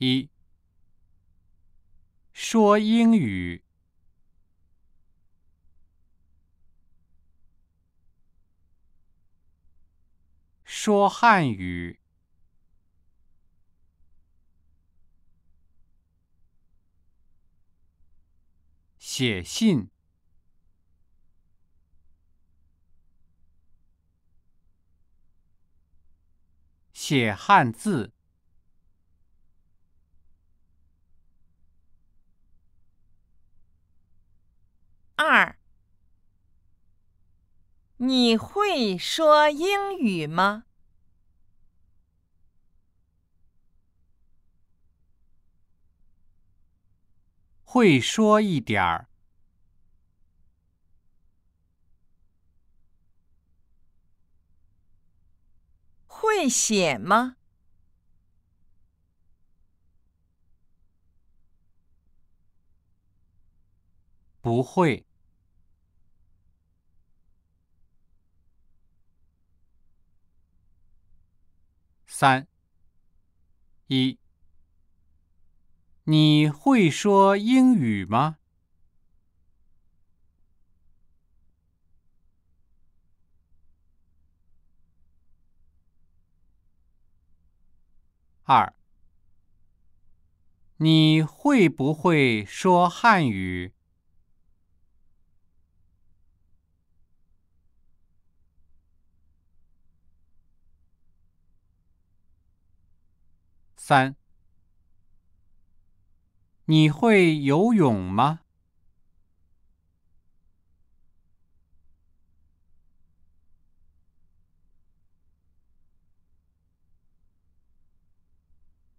一、说英语。说汉语。写信。写汉字。 2，你会说英语吗？ 会说一点儿。 会写吗？ 不会。3、1、你会说英语吗？2、你会不会说汉语？3、你会游泳吗？